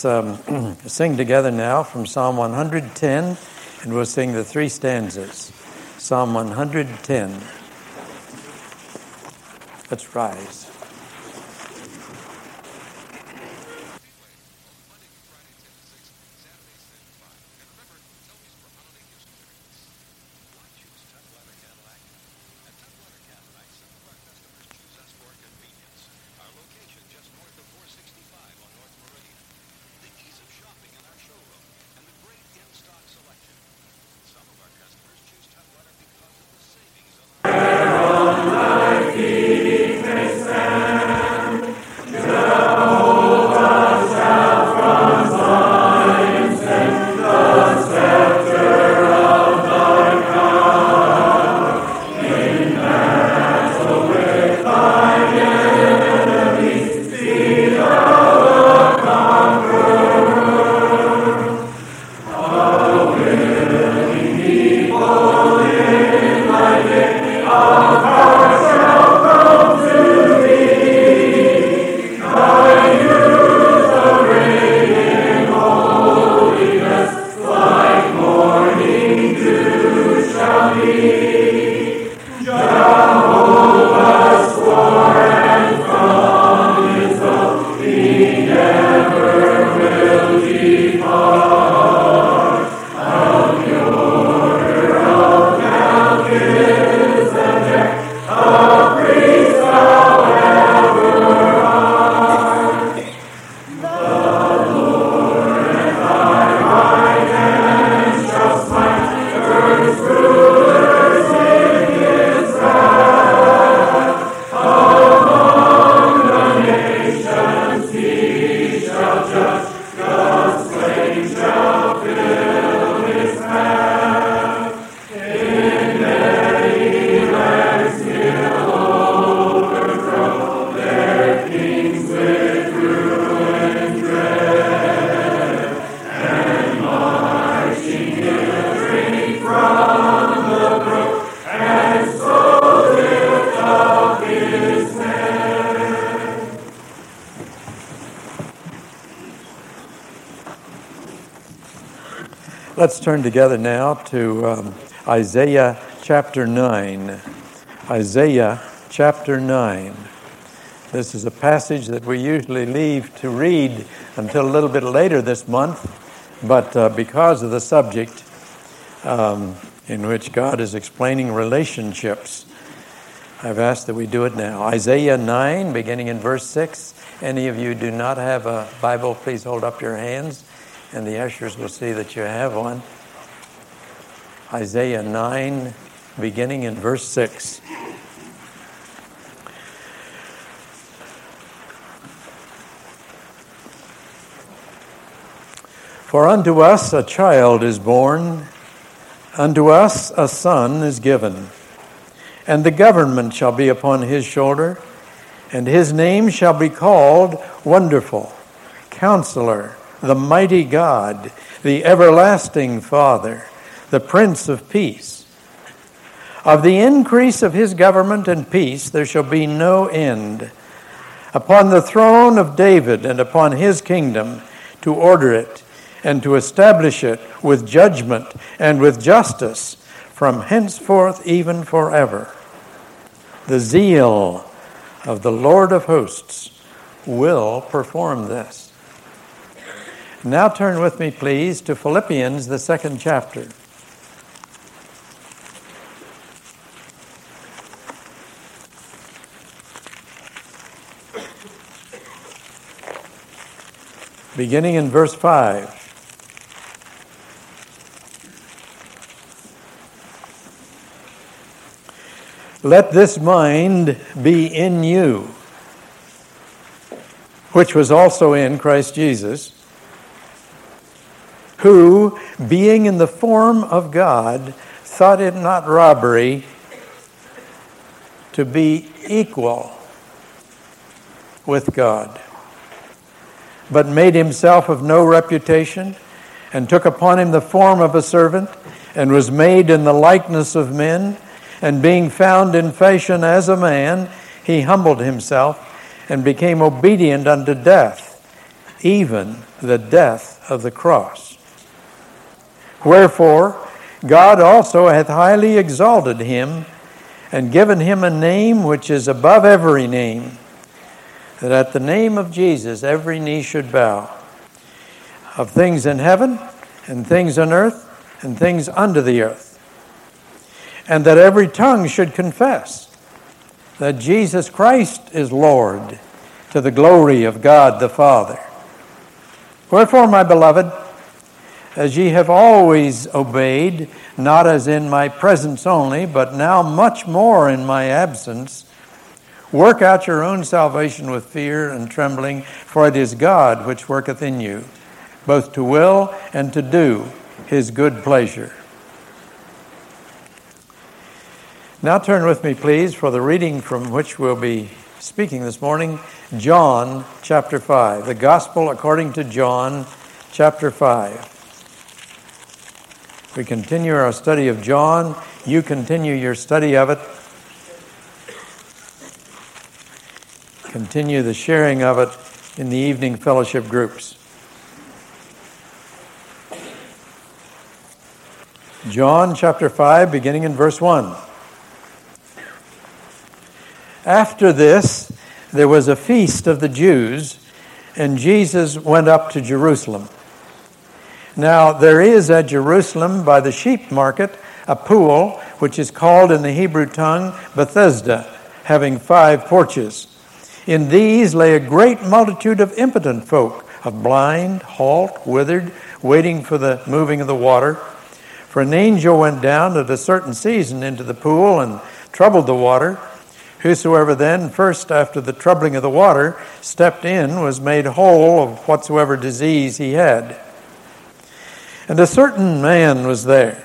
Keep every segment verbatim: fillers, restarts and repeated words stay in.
Let's um, sing together now from Psalm one hundred ten, and we'll sing the three stanzas. Psalm one hundred ten. Let's rise. Let's turn together now to um, Isaiah chapter nine. Isaiah chapter nine. This is a passage that we usually leave to read until a little bit later this month, but uh, because of the subject um, in which God is explaining relationships, I've asked that we do it now. Isaiah nine, beginning in verse six. Any of you do not have a Bible, please hold up your hands, and the ushers will see that you have one. Isaiah nine, beginning in verse six. For unto us a child is born, unto us a son is given, and the government shall be upon his shoulder, and his name shall be called Wonderful, Counselor, the Mighty God, the Everlasting Father, the Prince of Peace. Of the increase of his government and peace there shall be no end, upon the throne of David and upon his kingdom, to order it and to establish it with judgment and with justice from henceforth even forever. The zeal of the Lord of hosts will perform this. Now turn with me, please, to Philippians, the second chapter. Beginning in verse five. Let this mind be in you, which was also in Christ Jesus, who, being in the form of God, thought it not robbery to be equal with God, but made himself of no reputation, and took upon him the form of a servant, and was made in the likeness of men, and being found in fashion as a man, he humbled himself, and became obedient unto death, even the death of the cross. Wherefore, God also hath highly exalted him, and given him a name which is above every name, that at the name of Jesus every knee should bow, of things in heaven, and things on earth, and things under the earth, and that every tongue should confess that Jesus Christ is Lord, to the glory of God the Father. Wherefore, my beloved, as ye have always obeyed, not as in my presence only, but now much more in my absence, work out your own salvation with fear and trembling, for it is God which worketh in you, both to will and to do his good pleasure. Now turn with me, please, for the reading from which we'll be speaking this morning, John chapter five, the Gospel according to John chapter five. We continue our study of John. You continue your study of it. Continue the sharing of it in the evening fellowship groups. John chapter five, beginning in verse one. After this, there was a feast of the Jews, and Jesus went up to Jerusalem. Now, there is at Jerusalem by the sheep market a pool, which is called in the Hebrew tongue Bethesda, having five porches. In these lay a great multitude of impotent folk, of blind, halt, withered, waiting for the moving of the water. For an angel went down at a certain season into the pool and troubled the water. Whosoever then, first after the troubling of the water, stepped in, was made whole of whatsoever disease he had. And a certain man was there,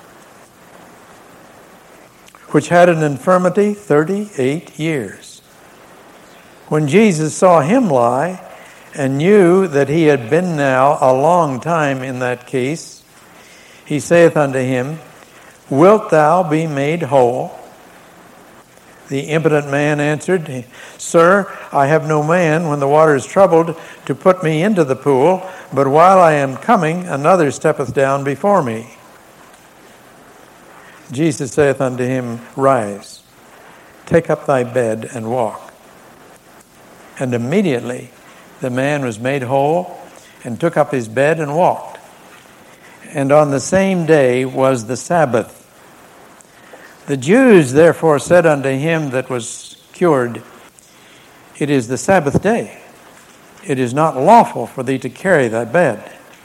which had an infirmity thirty-eight years. When Jesus saw him lie, and knew that he had been now a long time in that case, he saith unto him, Wilt thou be made whole? The impotent man answered, Sir, I have no man, when the water is troubled, to put me into the pool, but while I am coming, another steppeth down before me. Jesus saith unto him, Rise, take up thy bed, and walk. And immediately the man was made whole, and took up his bed, and walked. And on the same day was the Sabbath. The Jews therefore said unto him that was cured, It is the Sabbath day. It is not lawful for thee to carry thy bed.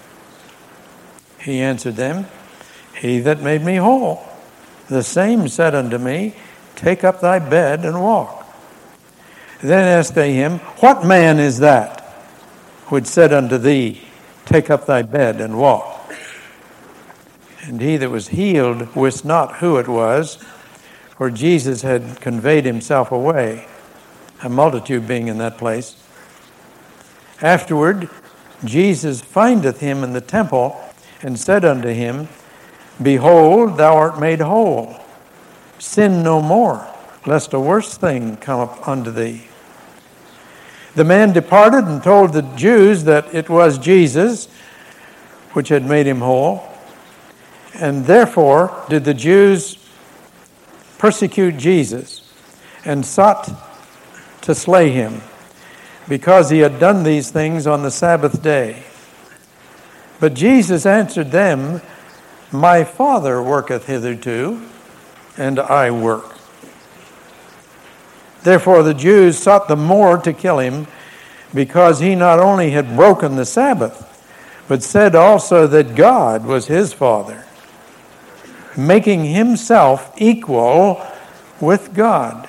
He answered them, He that made me whole, the same said unto me, Take up thy bed and walk. Then asked they him, What man is that which said unto thee, Take up thy bed and walk? And he that was healed wist not who it was, for Jesus had conveyed himself away, a multitude being in that place. Afterward, Jesus findeth him in the temple, and said unto him, Behold, thou art made whole. Sin no more, lest a worse thing come up unto thee. The man departed and told the Jews that it was Jesus which had made him whole. And therefore did the Jews persecute Jesus, and sought to slay him, because he had done these things on the Sabbath day. But Jesus answered them, My Father worketh hitherto, and I work. Therefore the Jews sought the more to kill him, because he not only had broken the Sabbath, but said also that God was his Father, making himself equal with God.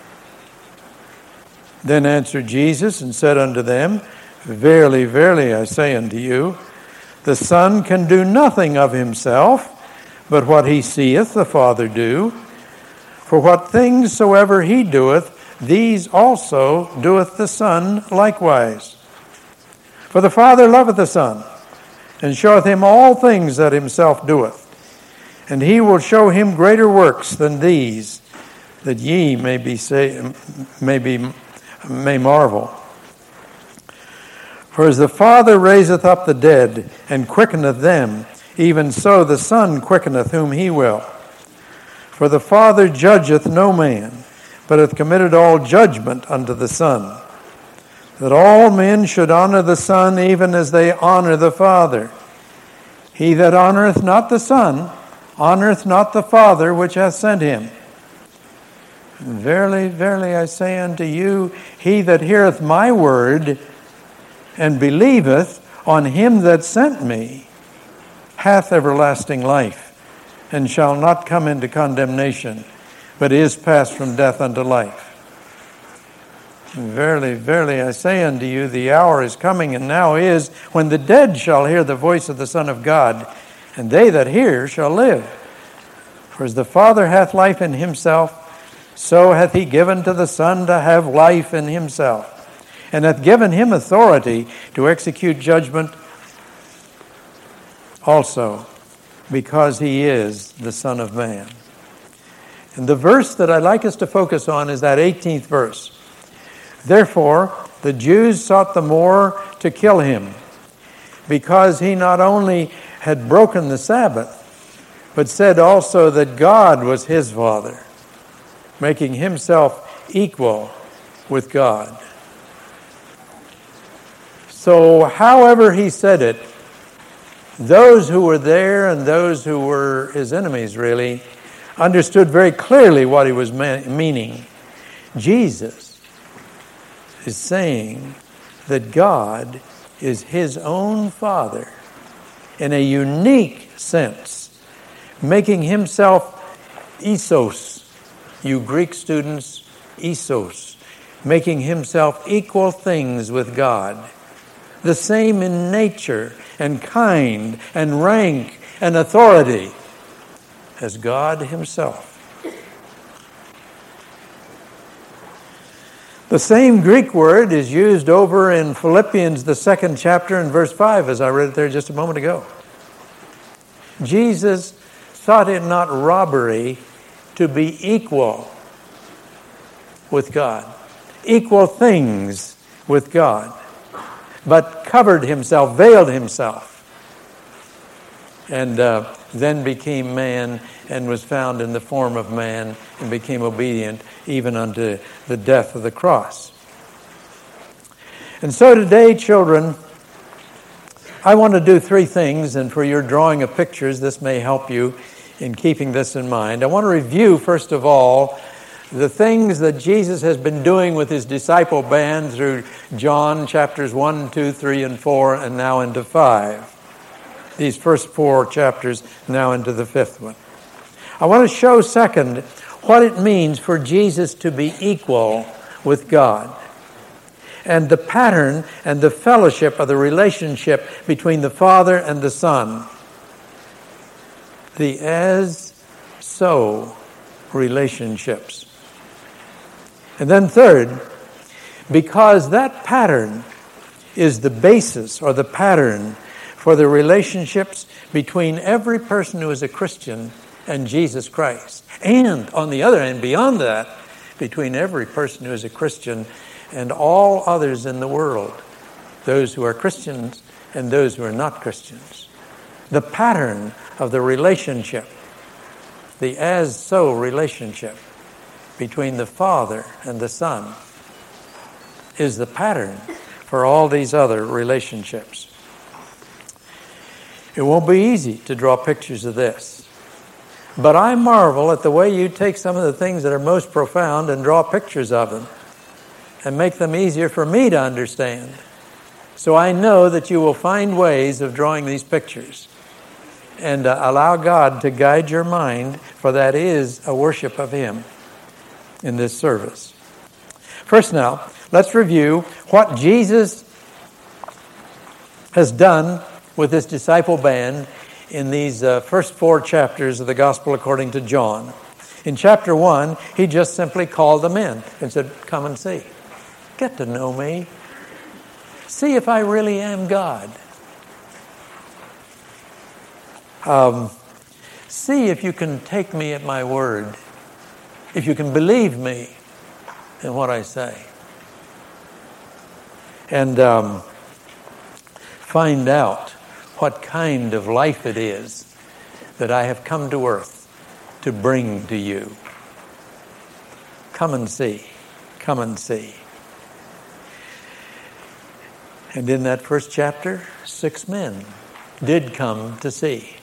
Then answered Jesus and said unto them, Verily, verily, I say unto you, the Son can do nothing of himself, but what he seeth the Father do. For what things soever he doeth, these also doeth the Son likewise. For the Father loveth the Son, and showeth him all things that himself doeth. And he will show him greater works than these, that ye may be say, may be may marvel. For as the Father raiseth up the dead, and quickeneth them, even so the Son quickeneth whom he will. For the Father judgeth no man, but hath committed all judgment unto the Son, that all men should honor the Son even as they honor the Father. He that honoreth not the Son, honoreth not the Father which hath sent him. And verily, verily, I say unto you, he that heareth my word, and believeth on him that sent me, hath everlasting life, and shall not come into condemnation, but is passed from death unto life. And verily, verily, I say unto you, the hour is coming, and now is, when the dead shall hear the voice of the Son of God, and they that hear shall live. For as the Father hath life in himself, so hath he given to the Son to have life in himself, and hath given him authority to execute judgment also, because he is the Son of Man. And the verse that I'd like us to focus on is that eighteenth verse. Therefore, the Jews sought the more to kill him, because he not only had broken the Sabbath, but said also that God was his Father, making himself equal with God. So, however he said it, those who were there and those who were his enemies, really, understood very clearly what he was meaning. Jesus is saying that God is his own Father in a unique sense, making himself isos, you Greek students, isos, making himself equal things with God, the same in nature and kind and rank and authority as God himself. The same Greek word is used over in Philippians, the second chapter, and verse five, as I read it there just a moment ago. Jesus thought it not robbery to be equal with God, equal things with God, but covered himself, veiled himself, and uh, then became man and was found in the form of man and became obedient even unto the death of the cross. And so today, children, I want to do three things, and for your drawing of pictures, this may help you in keeping this in mind. I want to review, first of all, the things that Jesus has been doing with his disciple band through John chapters one, two, three, and four, and now into five. These first four chapters, now into the fifth one. I want to show, second, what it means for Jesus to be equal with God, and the pattern and the fellowship of the relationship between the Father and the Son. The as-so relationships. And then third, because that pattern is the basis or the pattern for the relationships between every person who is a Christian and Jesus Christ. And on the other hand, beyond that, between every person who is a Christian and all others in the world, those who are Christians and those who are not Christians. The pattern of the relationship, the as-so relationship between the Father and the Son, is the pattern for all these other relationships. It won't be easy to draw pictures of this, but I marvel at the way you take some of the things that are most profound and draw pictures of them and make them easier for me to understand. So I know that you will find ways of drawing these pictures and uh, allow God to guide your mind, for that is a worship of him in this service. First now, let's review what Jesus has done with his disciple band in these uh, first four chapters of the Gospel according to John. In chapter one, he just simply called them in and said, come and see. Get to know me. See if I really am God. Um, see if you can take me at my word. If you can believe me in what I say. And um, find out what kind of life it is that I have come to earth to bring to you. Come and see. Come and see. And in that first chapter, six men did come to see.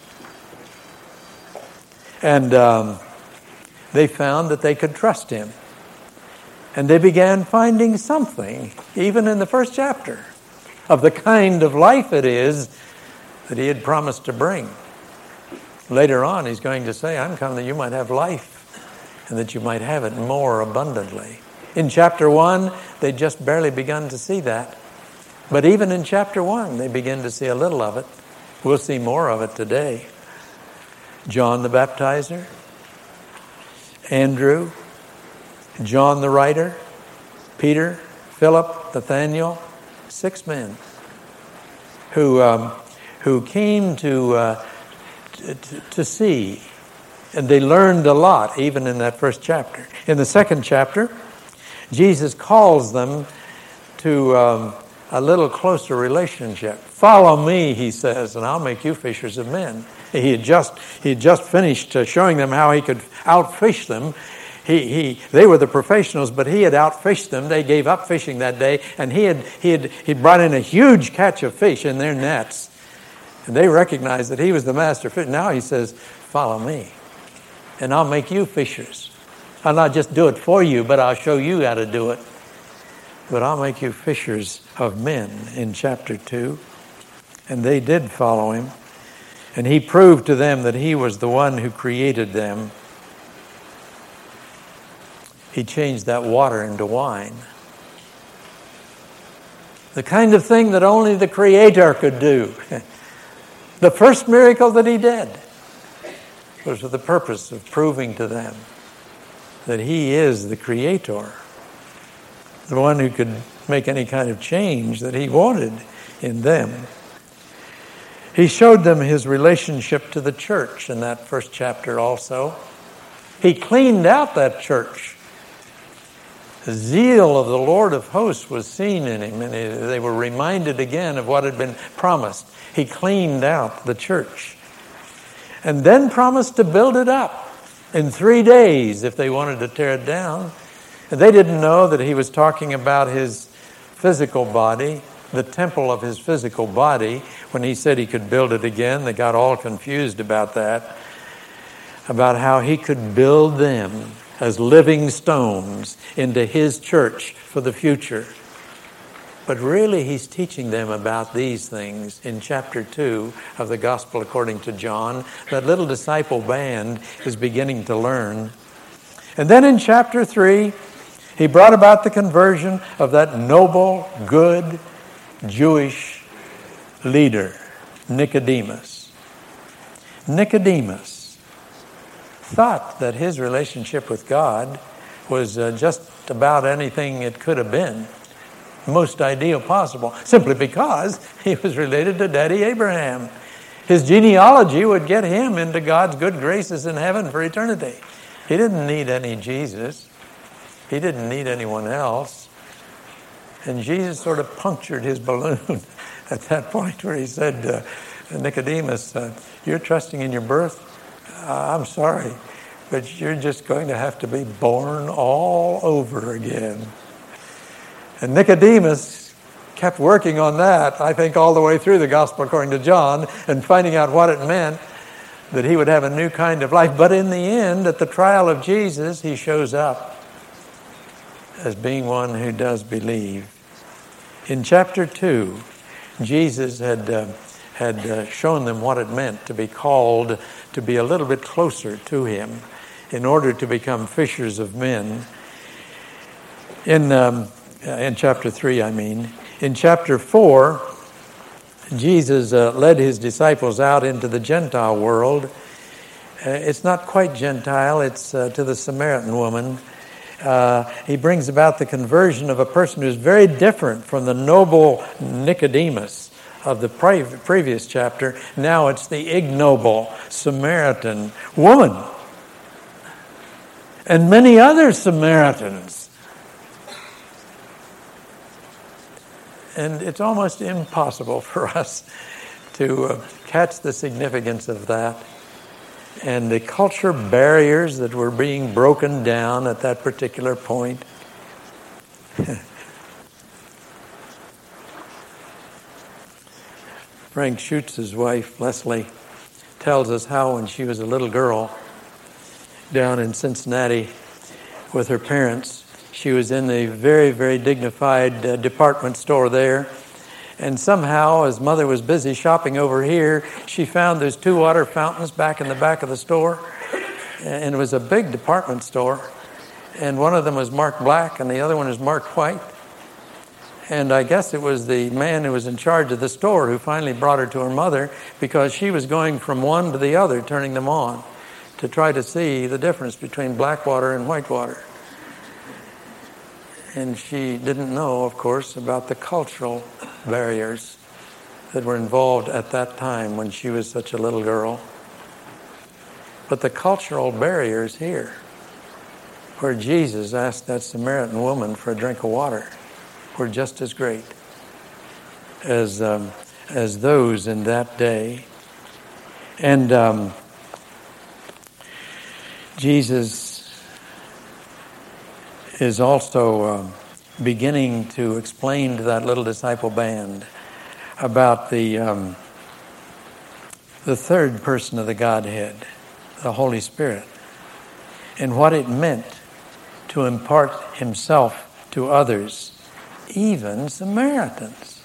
And um, they found that they could trust him. And they began finding something, even in the first chapter, of the kind of life it is that he had promised to bring. Later on, he's going to say, I'm come that you might have life and that you might have it more abundantly. In chapter one, they'd just barely begun to see that. But even in chapter one, they begin to see a little of it. We'll see more of it today. John the Baptizer, Andrew, John the writer, Peter, Philip, Nathaniel, six men who um, who came to, uh, to to see, and they learned a lot even in that first chapter. In the second chapter, Jesus calls them to um, a little closer relationship. Follow me, he says, and I'll make you fishers of men. He had just he had just finished uh, showing them how he could outfish them. He he they were the professionals, but he had outfished them. They gave up fishing that day, and he had he had he brought in a huge catch of fish in their nets. And they recognized that he was the master fish. Now he says, "Follow me, and I'll make you fishers. I'll not just do it for you, but I'll show you how to do it. But I'll make you fishers of men," in chapter two. And they did follow him. And he proved to them that he was the one who created them. He changed that water into wine. The kind of thing that only the Creator could do. The first miracle that he did was for the purpose of proving to them that he is the Creator, the one who could make any kind of change that he wanted in them. He showed them his relationship to the church in that first chapter also. He cleaned out that church. The zeal of the Lord of hosts was seen in him, and they were reminded again of what had been promised. He cleaned out the church and then promised to build it up in three days if they wanted to tear it down. And they didn't know that he was talking about his physical body, the temple of his physical body. When he said he could build it again, they got all confused about that, about how he could build them as living stones into his church for the future. But really, he's teaching them about these things in chapter two of the Gospel according to John. That little disciple band is beginning to learn. And then in chapter three, he brought about the conversion of that noble, good Jewish leader, Nicodemus. Nicodemus thought that his relationship with God was uh, just about anything it could have been, most ideal possible, simply because he was related to Daddy Abraham. His genealogy would get him into God's good graces in heaven for eternity. He didn't need any Jesus. He didn't need anyone else. And Jesus sort of punctured his balloon at that point where he said, uh, Nicodemus, uh, you're trusting in your birth? Uh, I'm sorry, but you're just going to have to be born all over again. And Nicodemus kept working on that, I think, all the way through the Gospel according to John, and finding out what it meant that he would have a new kind of life. But in the end, at the trial of Jesus, he shows up as being one who does believe. In chapter two, Jesus had uh, had uh, shown them what it meant to be called to be a little bit closer to him in order to become fishers of men. In um, in chapter three, I mean. In chapter four, Jesus uh, led his disciples out into the Gentile world. Uh, it's not quite Gentile, it's uh, to the Samaritan woman. Uh, he brings about the conversion of a person who's very different from the noble Nicodemus of the pre- previous chapter. Now it's the ignoble Samaritan woman. And many other Samaritans. And it's almost impossible for us to uh, catch the significance of that and the culture barriers that were being broken down at that particular point. Frank Schutz's wife, Leslie, tells us how when she was a little girl down in Cincinnati with her parents, she was in a very, very dignified uh, department store there. And somehow, as mother was busy shopping over here, she found there's two water fountains back in the back of the store. And it was a big department store. And one of them was marked black and the other one is marked white. And I guess it was the man who was in charge of the store who finally brought her to her mother, because she was going from one to the other, turning them on, to try to see the difference between black water and white water. And she didn't know, of course, about the cultural barriers that were involved at that time when she was such a little girl. But the cultural barriers here, where Jesus asked that Samaritan woman for a drink of water, were just as great as um, as those in that day. And um, Jesus is also um, beginning to explain to that little disciple band about the um, the third person of the Godhead, the Holy Spirit, and what it meant to impart himself to others, even Samaritans.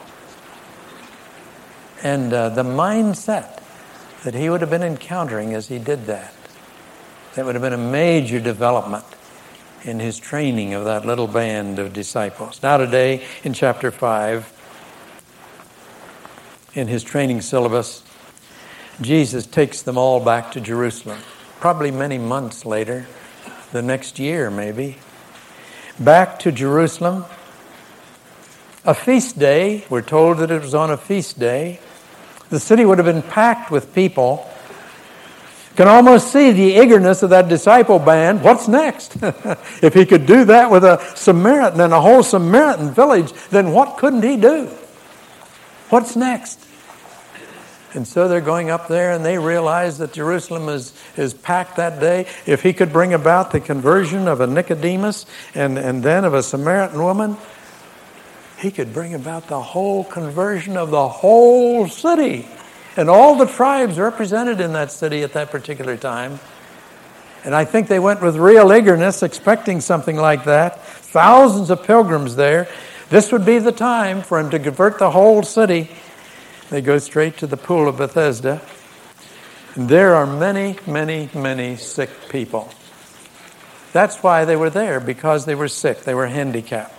And uh, the mindset that he would have been encountering as he did that, that would have been a major development in his training of that little band of disciples. Now today, in chapter five, in his training syllabus, Jesus takes them all back to Jerusalem, probably many months later, the next year maybe. Back to Jerusalem. A feast day, we're told that it was on a feast day. The city would have been packed with people. You can almost see the eagerness of that disciple band. What's next? If he could do that with a Samaritan and a whole Samaritan village, then what couldn't he do? What's next? And so they're going up there and they realize that Jerusalem is, is packed that day. If he could bring about the conversion of a Nicodemus and, and then of a Samaritan woman, he could bring about the whole conversion of the whole city and all the tribes represented in that city at that particular time. And I think they went with real eagerness, expecting something like that. Thousands of pilgrims there. This would be the time for him to convert the whole city. They go straight to the pool of Bethesda. And there are many, many, many sick people. That's why they were there, because they were sick. They were handicapped.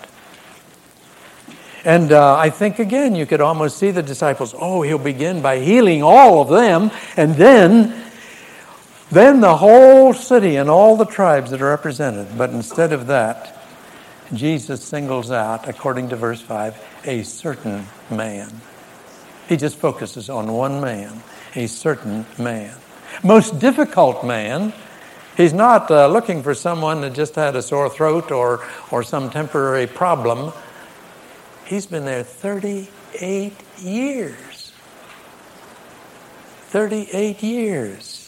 And uh, I think, again, you could almost see the disciples, oh, he'll begin by healing all of them, and then, then the whole city and all the tribes that are represented. But instead of that, Jesus singles out, according to verse five, a certain man. He just focuses on one man, a certain man. Most difficult man. He's not uh, looking for someone that just had a sore throat or, or some temporary problem. He's been there thirty-eight years. thirty-eight years.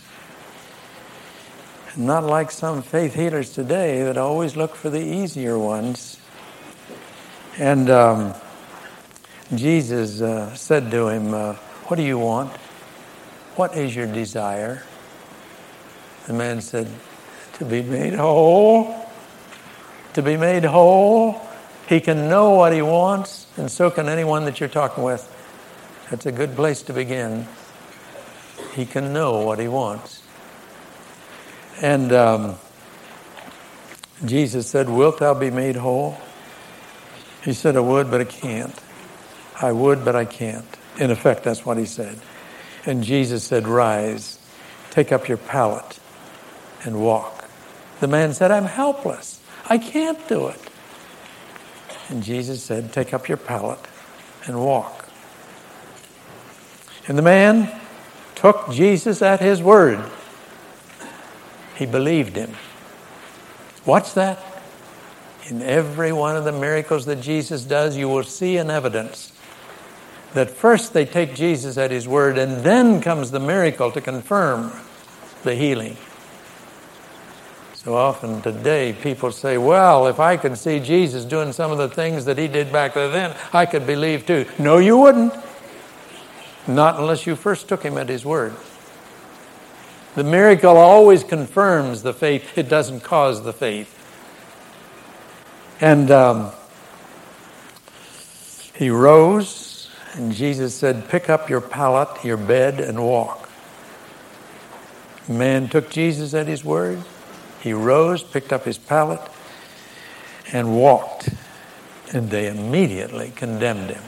Not like some faith healers today that always look for the easier ones. And um, Jesus uh, said to him, uh, what do you want? What is your desire? The man said, to be made whole. To be made whole. He can know what he wants, and so can anyone that you're talking with. That's a good place to begin. He can know what he wants. And um, Jesus said, wilt thou be made whole? He said, I would, but I can't. I would, but I can't. In effect, that's what he said. And Jesus said, rise, take up your pallet, and walk. The man said, I'm helpless. I can't do it. And Jesus said, take up your pallet and walk. And the man took Jesus at his word. He believed him. Watch that. In every one of the miracles that Jesus does, you will see an evidence that first they take Jesus at his word, and then comes the miracle to confirm the healing. So often today people say, well, if I could see Jesus doing some of the things that he did back then, I could believe too. No, you wouldn't. Not unless you first took him at his word. The miracle always confirms the faith. It doesn't cause the faith. And um, he rose, and Jesus said, pick up your pallet, your bed, and walk. The man took Jesus at his word. He rose, picked up his pallet, and walked. And they immediately condemned him.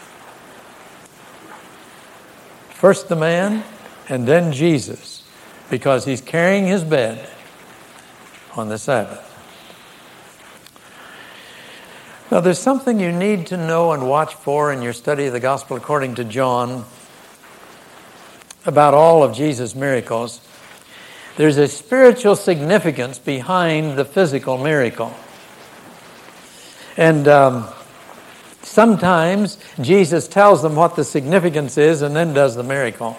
First the man, and then Jesus, because he's carrying his bed on the Sabbath. Now, there's something you need to know and watch for in your study of the Gospel according to John about all of Jesus' miracles. There's a spiritual significance behind the physical miracle. And um, sometimes Jesus tells them what the significance is and then does the miracle.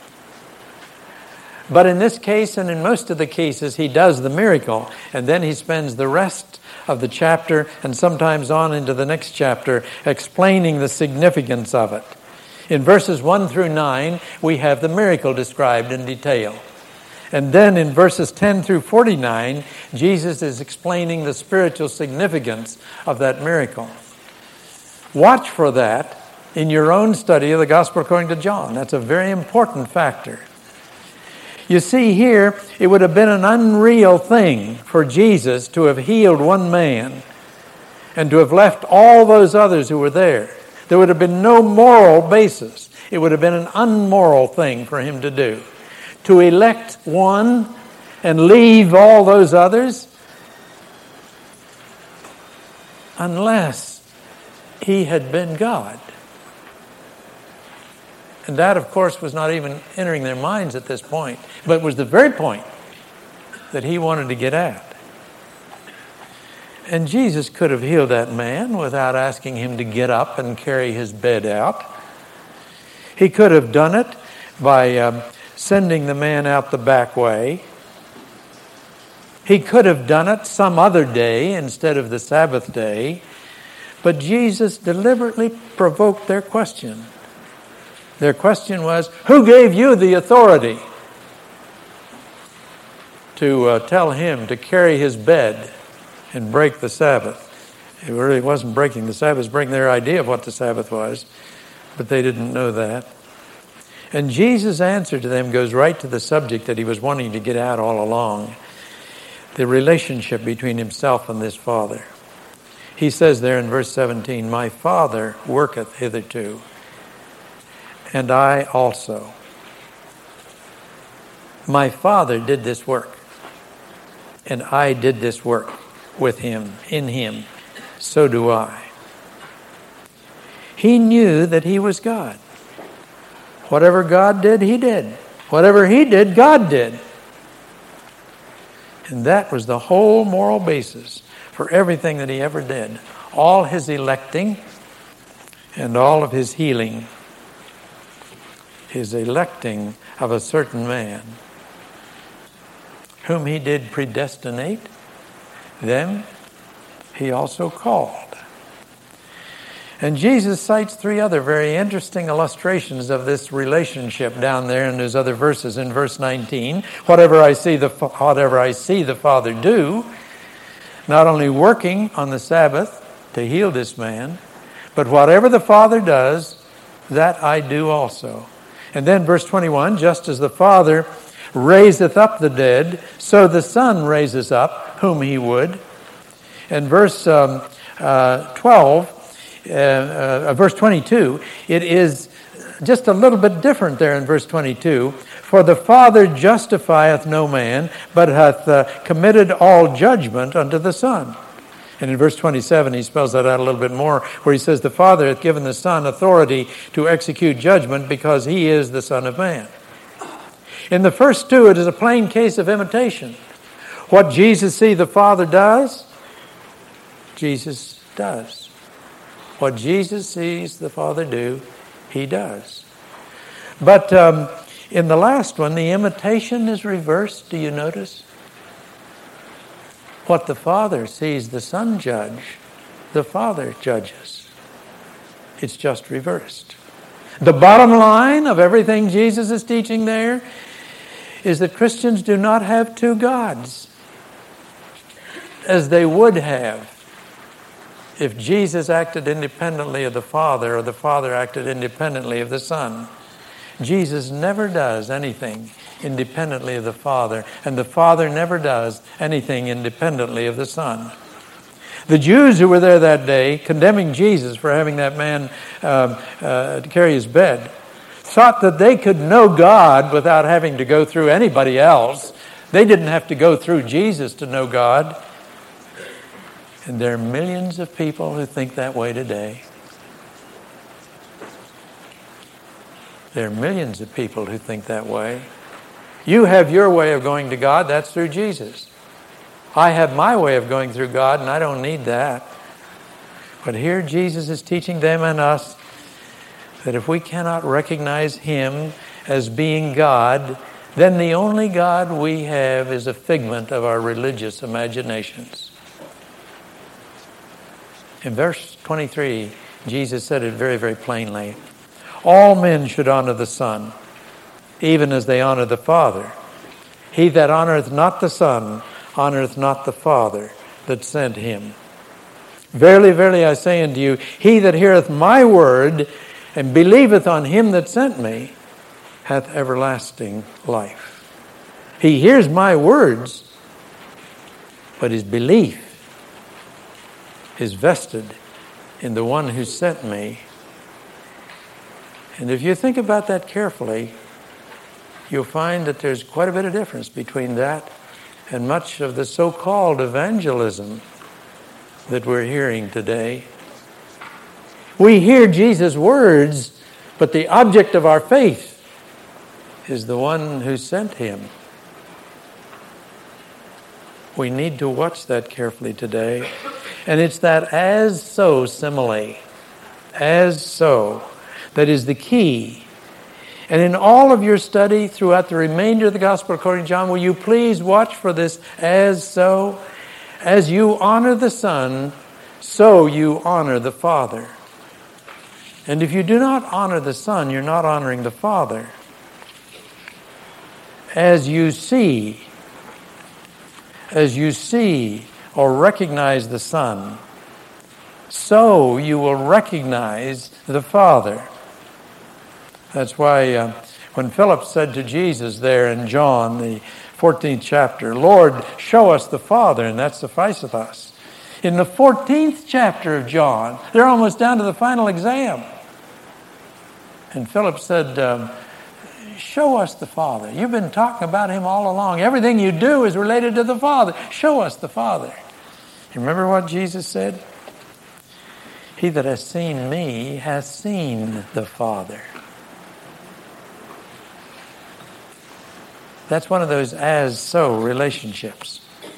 But in this case and in most of the cases, he does the miracle, and then he spends the rest of the chapter and sometimes on into the next chapter explaining the significance of it. In verses one through nine, we have the miracle described in detail. And then in verses ten through forty-nine, Jesus is explaining the spiritual significance of that miracle. Watch for that in your own study of the Gospel according to John. That's a very important factor. You see here, it would have been an unreal thing for Jesus to have healed one man and to have left all those others who were there. There would have been no moral basis. It would have been an unmoral thing for him to do. To elect one and leave all those others, unless he had been God. And that, of course, was not even entering their minds at this point, but was the very point that he wanted to get at. And Jesus could have healed that man without asking him to get up and carry his bed out. He could have done it by um, sending the man out the back way. He could have done it some other day instead of the Sabbath day. But Jesus deliberately provoked their question. Their question was, who gave you the authority to uh, tell him to carry his bed and break the Sabbath? It really wasn't breaking the Sabbath, it was breaking their idea of what the Sabbath was, but they didn't know that. And Jesus' answer to them goes right to the subject that he was wanting to get at all along, the relationship between himself and this Father. He says there in verse seventeen, my Father worketh hitherto, and I also. My Father did this work, and I did this work with him, in him. So do I. He knew that he was God. Whatever God did, he did. Whatever he did, God did. And that was the whole moral basis for everything that he ever did. All his electing and all of his healing. His electing of a certain man, whom he did predestinate, them he also called. And Jesus cites three other very interesting illustrations of this relationship down there in those other verses. In verse nineteen, whatever I see the whatever I see the Father do, not only working on the Sabbath to heal this man, but whatever the Father does, that I do also. And then verse twenty-one, just as the Father raiseth up the dead, so the Son raises up whom he would. And verse um, uh, twelve, uh, uh, verse twenty-two, it is just a little bit different there in verse twenty-two. For the Father justifieth no man, but hath uh, committed all judgment unto the Son. And in verse twenty-seven, he spells that out a little bit more, where he says, the Father hath given the Son authority to execute judgment because he is the Son of Man. In the first two, it is a plain case of imitation. What Jesus see the Father does, Jesus does. What Jesus sees the Father do, he does. But um, in the last one, the imitation is reversed. Do you notice? What the Father sees the Son judge, the Father judges. It's just reversed. The bottom line of everything Jesus is teaching there is that Christians do not have two gods, as they would have if Jesus acted independently of the Father or the Father acted independently of the Son. Jesus never does anything independently of the Father, and the Father never does anything independently of the Son. The Jews who were there that day, condemning Jesus for having that man uh, uh, carry his bed, thought that they could know God without having to go through anybody else. They didn't have to go through Jesus to know God. And there are millions of people who think that way today. There are millions of people who think that way. You have your way of going to God, that's through Jesus. I have my way of going through God, and I don't need that. But here Jesus is teaching them and us that if we cannot recognize Him as being God, then the only God we have is a figment of our religious imaginations. In verse twenty-three, Jesus said it very, very plainly. All men should honor the Son, even as they honor the Father. He that honoreth not the Son, honoreth not the Father that sent him. Verily, verily, I say unto you, he that heareth my word and believeth on him that sent me hath everlasting life. He hears my words, but his belief is vested in the one who sent me. And if you think about that carefully, you'll find that there's quite a bit of difference between that and much of the so-called evangelism that we're hearing today. We hear Jesus' words, but the object of our faith is the one who sent him. We need to watch that carefully today. And it's that as so simile, as so, that is the key. And in all of your study throughout the remainder of the Gospel according to John, will you please watch for this as so? As you honor the Son, so you honor the Father. And if you do not honor the Son, you're not honoring the Father. As you see, as you see or recognize the Son, so you will recognize the Father. That's why uh, when Philip said to Jesus there in John, the fourteenth chapter, Lord, show us the Father, and that sufficeth us. In the fourteenth chapter of John, they're almost down to the final exam. And Philip said, um, show us the Father. You've been talking about him all along. Everything you do is related to the Father. Show us the Father. You remember what Jesus said? He that has seen me has seen the Father. That's one of those as-so relationships.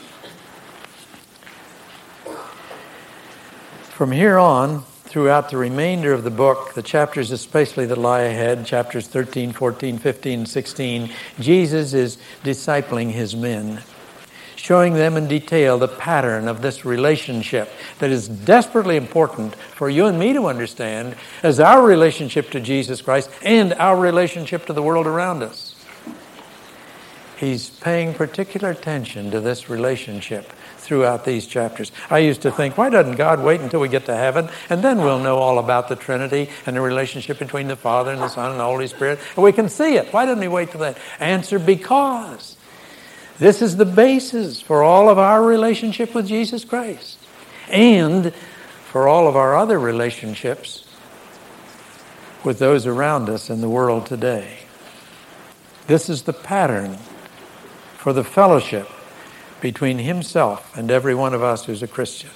From here on, throughout the remainder of the book, the chapters especially that lie ahead, chapters thirteen, fourteen, fifteen, sixteen, Jesus is discipling his men, showing them in detail the pattern of this relationship that is desperately important for you and me to understand as our relationship to Jesus Christ and our relationship to the world around us. He's paying particular attention to this relationship throughout these chapters. I used to think, why doesn't God wait until we get to heaven and then we'll know all about the Trinity and the relationship between the Father and the Son and the Holy Spirit and we can see it. Why doesn't he wait till that? Answer, because this is the basis for all of our relationship with Jesus Christ and for all of our other relationships with those around us in the world today. This is the pattern for the fellowship between himself and every one of us who's a Christian.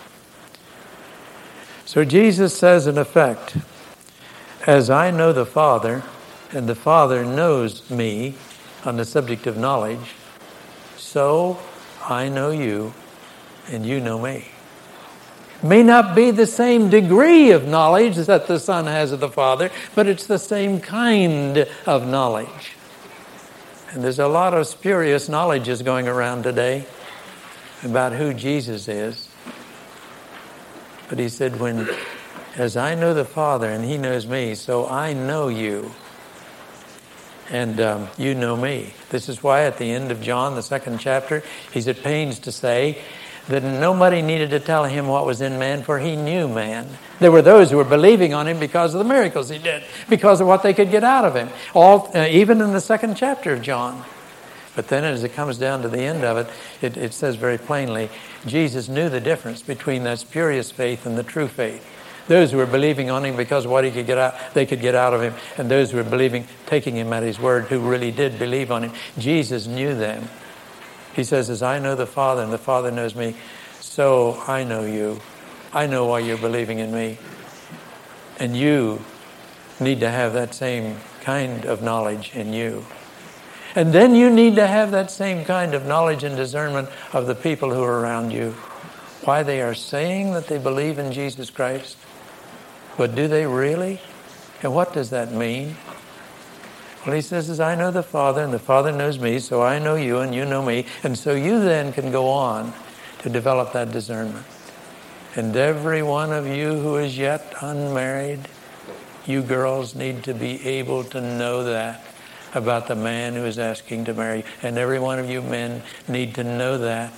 So Jesus says, in effect, as I know the Father, and the Father knows me on the subject of knowledge, so I know you, and you know me. May not be the same degree of knowledge that the Son has of the Father, but it's the same kind of knowledge. And there's a lot of spurious knowledges going around today about who Jesus is. But he said, when, as I know the Father and he knows me, so I know you. And um, you know me. This is why at the end of John, the second chapter, he's at pains to say that nobody needed to tell him what was in man, for he knew man. There were those who were believing on him because of the miracles he did, because of what they could get out of him, all uh, even in the second chapter of John. But then as it comes down to the end of it, it, it says very plainly, Jesus knew the difference between that spurious faith and the true faith. Those who were believing on him because of what he could get out, they could get out of him, and those who were believing, taking him at his word, who really did believe on him. Jesus knew them. He says, as I know the Father and the Father knows me, so I know you. I know why you're believing in me. And you need to have that same kind of knowledge in you. And then you need to have that same kind of knowledge and discernment of the people who are around you. Why they are saying that they believe in Jesus Christ. But do they really? And what does that mean? Well, he says, as I know the Father, and the Father knows me, so I know you, and you know me. And so you then can go on to develop that discernment. And every one of you who is yet unmarried, you girls need to be able to know that about the man who is asking to marry. And every one of you men need to know that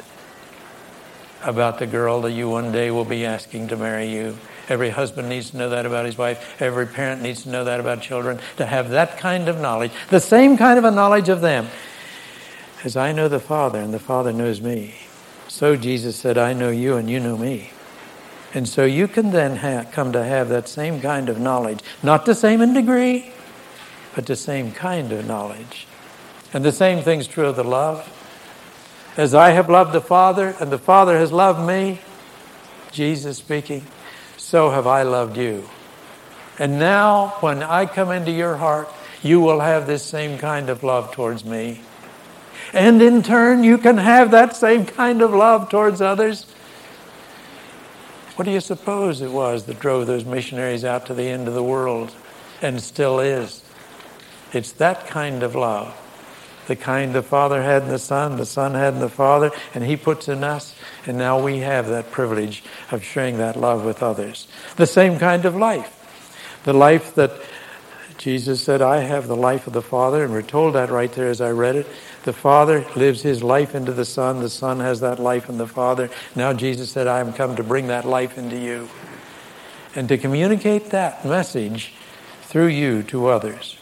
about the girl that you one day will be asking to marry you. Every husband needs to know that about his wife. Every parent needs to know that about children. To have that kind of knowledge, the same kind of a knowledge of them. As I know the Father and the Father knows me, so Jesus said, I know you and you know me. And so you can then ha- come to have that same kind of knowledge. Not the same in degree, but the same kind of knowledge. And the same thing's true of the love. As I have loved the Father and the Father has loved me, Jesus speaking, so have I loved you. And now, when I come into your heart, you will have this same kind of love towards me. And in turn, you can have that same kind of love towards others. What do you suppose it was that drove those missionaries out to the end of the world, and still is? It's that kind of love. The kind the Father had in the Son, the Son had in the Father, and He puts in us. And now we have that privilege of sharing that love with others. The same kind of life. The life that Jesus said, I have the life of the Father. And we're told that right there as I read it. The Father lives His life into the Son. The Son has that life in the Father. Now Jesus said, I am come to bring that life into you. And to communicate that message through you to others.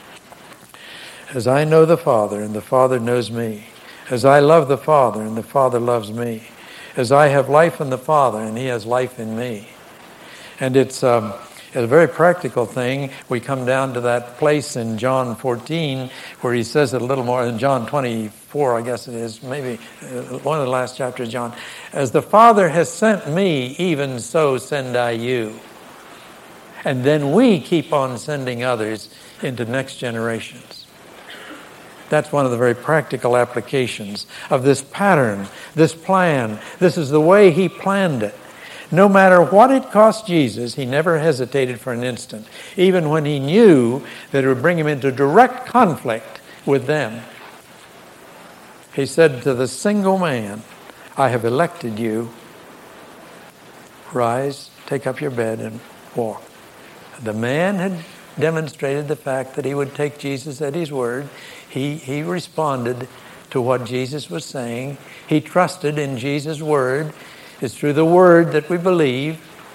As I know the Father and the Father knows me. As I love the Father and the Father loves me. As I have life in the Father and He has life in me. And it's um, a very practical thing. We come down to that place in John fourteen where He says it a little more, in John twenty-four, I guess it is, maybe one of the last chapters of John. As the Father has sent me, even so send I you. And then we keep on sending others into next generations. That's one of the very practical applications of this pattern, this plan. This is the way He planned it. No matter what it cost Jesus, He never hesitated for an instant, even when He knew that it would bring Him into direct conflict with them. He said to the single man, I have elected you. Rise, take up your bed and walk. The man had demonstrated the fact that he would take Jesus at His word. He, he responded to what Jesus was saying. He trusted in Jesus' word. It's through the word that we believe.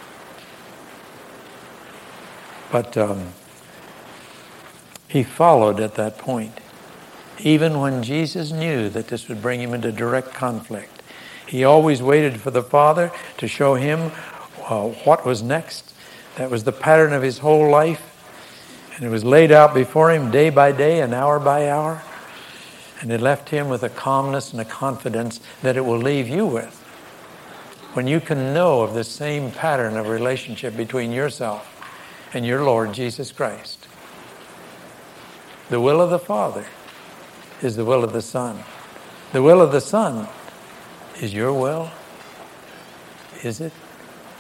But um, he followed at that point. Even when Jesus knew that this would bring him into direct conflict. He always waited for the Father to show him uh, what was next. That was the pattern of his whole life. And it was laid out before him day by day and hour by hour. And it left him with a calmness and a confidence that it will leave you with. When you can know of the same pattern of relationship between yourself and your Lord Jesus Christ. The will of the Father is the will of the Son. The will of the Son is your will. Is it?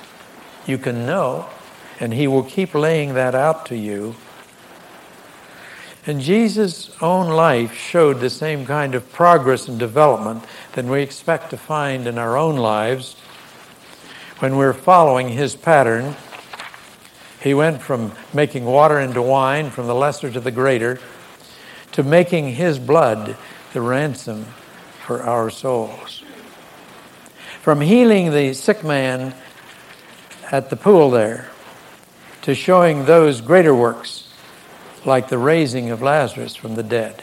you can know, and he will keep laying that out to you. And Jesus' own life showed the same kind of progress and development that we expect to find in our own lives when we're following his pattern. He went from making water into wine, from the lesser to the greater, to making his blood the ransom for our souls. From healing the sick man at the pool there, to showing those greater works, like the raising of Lazarus from the dead.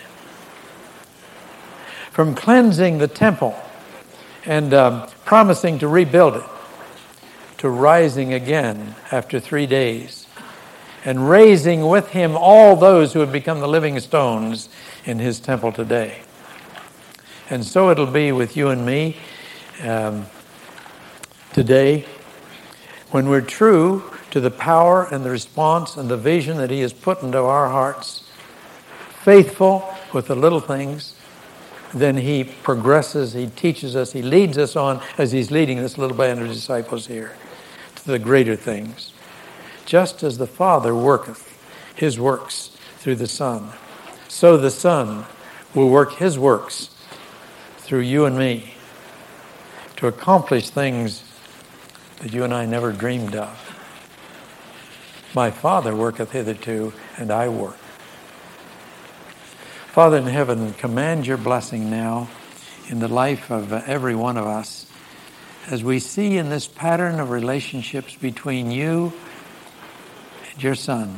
From cleansing the temple and um, promising to rebuild it, to rising again after three days, and raising with him all those who have become the living stones in his temple today. And so it'll be with you and me um, today, when we're true to the power and the response and the vision that he has put into our hearts, faithful with the little things, then he progresses, he teaches us, he leads us on as he's leading this little band of disciples here to the greater things. Just as the Father worketh his works through the Son, so the Son will work his works through you and me to accomplish things that you and I never dreamed of. My Father worketh hitherto, and I work. Father in heaven, command your blessing now in the life of every one of us as we see in this pattern of relationships between you and your Son,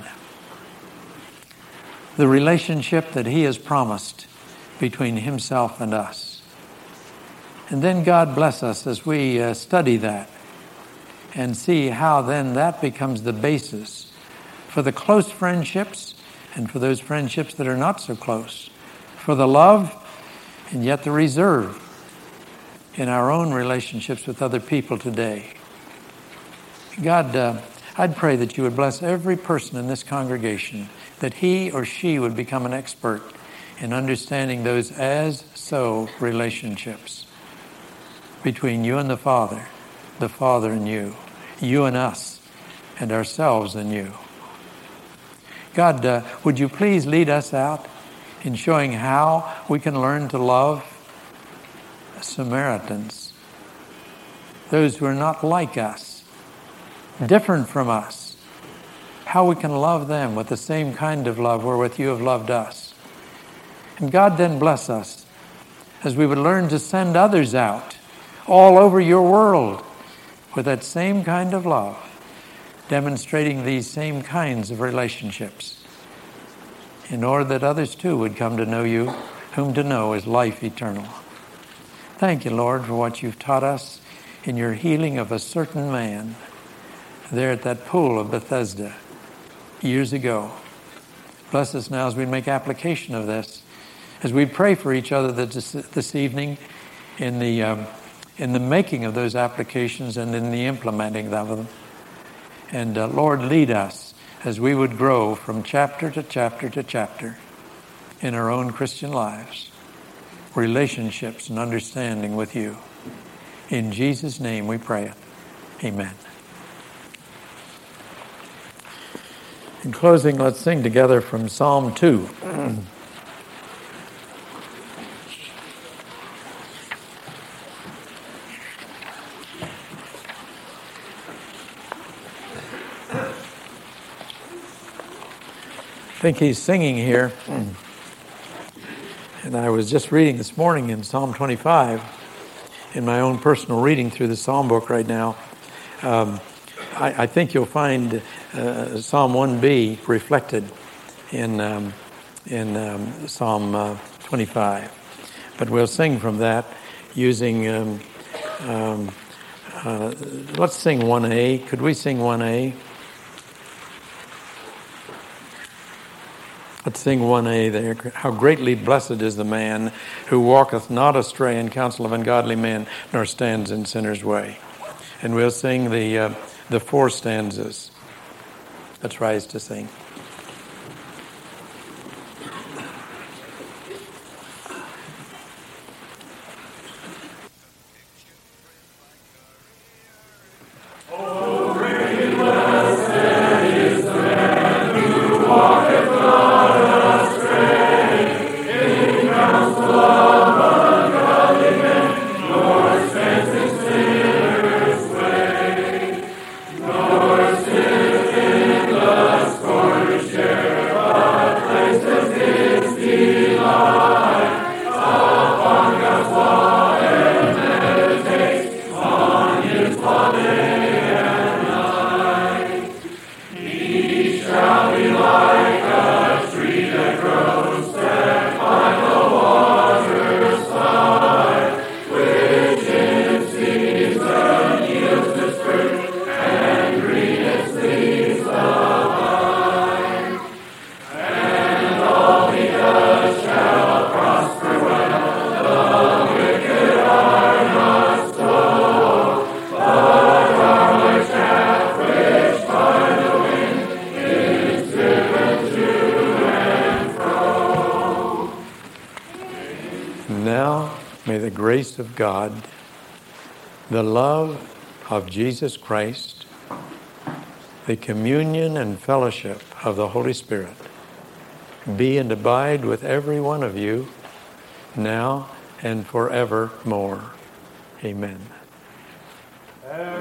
the relationship that he has promised between himself and us. And then God bless us as we uh, study that and see how then that becomes the basis for the close friendships and for those friendships that are not so close, for the love and yet the reserve in our own relationships with other people today. God, uh, I'd pray that you would bless every person in this congregation, that he or she would become an expert in understanding those as-so relationships between you and the Father, the Father and you, you and us, and ourselves and you. God, uh, would you please lead us out in showing how we can learn to love Samaritans, those who are not like us, different from us, how we can love them with the same kind of love wherewith you have loved us. And God, then bless us as we would learn to send others out all over your world with that same kind of love, demonstrating these same kinds of relationships, in order that others too would come to know you, whom to know is life eternal. Thank you, Lord, for what you've taught us in your healing of a certain man there at that pool of Bethesda years ago. Bless us now as we make application of this, as we pray for each other this, this evening in the um, in the making of those applications and in the implementing of them. And uh, Lord, lead us as we would grow from chapter to chapter to chapter in our own Christian lives, relationships and understanding with you. In Jesus' name we pray it. Amen. In closing, let's sing together from Psalm two. I think he's singing here. And I was just reading this morning in Psalm twenty-five, in my own personal reading through the Psalm book right now. Um, I, I think you'll find uh, Psalm one B reflected in um, in um, Psalm uh, twenty-five. But we'll sing from that using, um, um, uh, let's sing one A. Could we sing one A? Let's sing one A there. How greatly blessed is the man who walketh not astray in counsel of ungodly men, nor stands in sinners' way. And we'll sing the uh, the four stanzas. Let's rise to sing. Oh, Now may the grace of God, the love of Jesus Christ, the communion and fellowship of the Holy Spirit be and abide with every one of you now and forevermore. Amen.